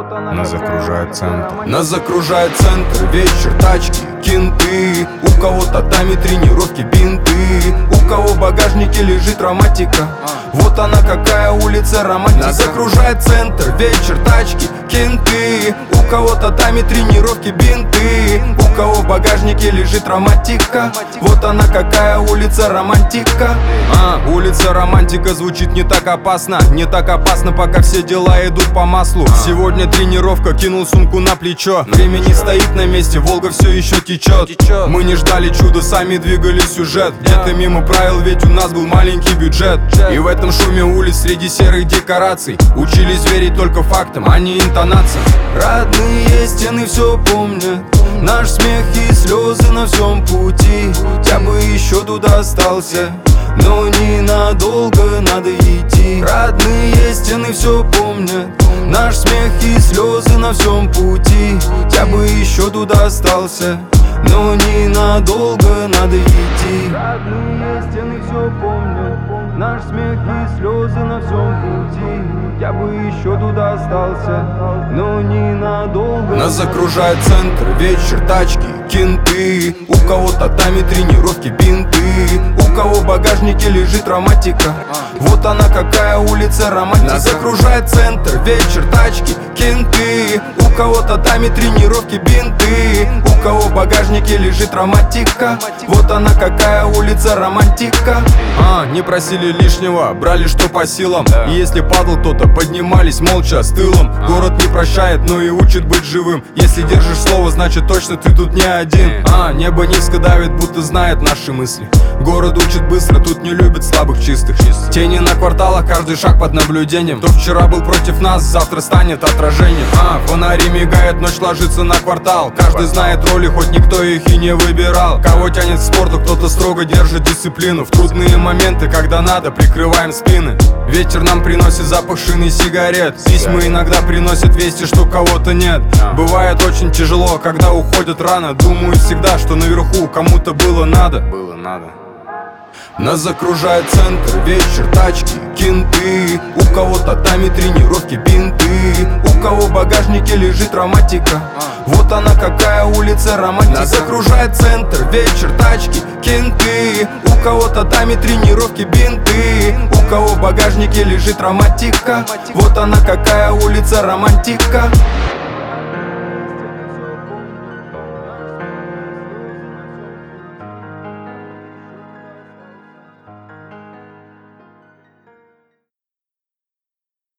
Нас окружает центр. Нас окружает центр, вечер, тачки, кенты. У кого татами, тренировки, бинты. У кого в багажнике лежит романтика. Вот она какая улица романтика. Нас окружает центр, вечер, тачки, кенты. У кого татами, тренировки, бинты. У кого в багажнике лежит романтика. Вот она какая улица романтика. Улица романтика звучит не так опасно. Не так опасно, пока все дела идут по маслу. Сегодня тренировка, кинул сумку на плечо. Время не стоит на месте, Волга все еще течет. Мы не ждали чуда, сами двигали сюжет. Где-то мимо правил, ведь у нас был маленький бюджет. И в этом шуме улиц среди серых декораций учились верить только фактам, а не интонациям. Родные стены все помнят, наш смех и слезы на всем пути. Я бы еще туда остался, но ненадолго надо идти. Родные стены все помнят, наш смех и слезы на всем пути. Я бы еще туда остался, но ненадолго надо идти. Родные стены все помнят, наш смех и слезы на всем пути. Я бы еще туда остался, но ненадолго. Нас окружает центр, вечер, тачки, кенты. У кого татами, тренировки, бинты. У кого в багажнике лежит романтика. Вот она какая улица романтика. Нас окружает центр, вечер, тачки, кенты. У кого татами, тренировки, бинты. У кого в багажнике лежит романтика. Вот она какая улица романтика. Не просили лишнего, брали что по силам. И если падал кто-то, поднимались молча с тылом. Город не прощает, но и учит быть живым. Если держишь слово, значит точно ты тут не один. Небо низко давит, будто знает наши мысли. Город учит быстро, тут не любит слабых чистых. Тени на кварталах, каждый шаг под наблюдением. Кто вчера был против нас, завтра станет отражением. Фонари мигает, ночь ложится на квартал. Каждый знает роли, хоть никто их и не выбирал. Кого тянет к спорту, кто-то строго держит дисциплину. В трудные моменты, когда надо, прикрываем спины. Ветер нам приносит запах шины и сигарет. Письма иногда приносят вести, что кого-то нет. Бывает очень тяжело, когда уходят рано. Думаю всегда, что наверху кому-то было надо. Нас окружает центр, вечер, тачки, кенты. У кого татами, тренировки, бинты. У кого в багажнике лежит романтика. Вот она какая улица романтика. Нас окружает центр, вечер, тачки, кенты. У кого татами, тренировки, бинты. У кого в багажнике лежит романтика. Вот она какая улица романтика.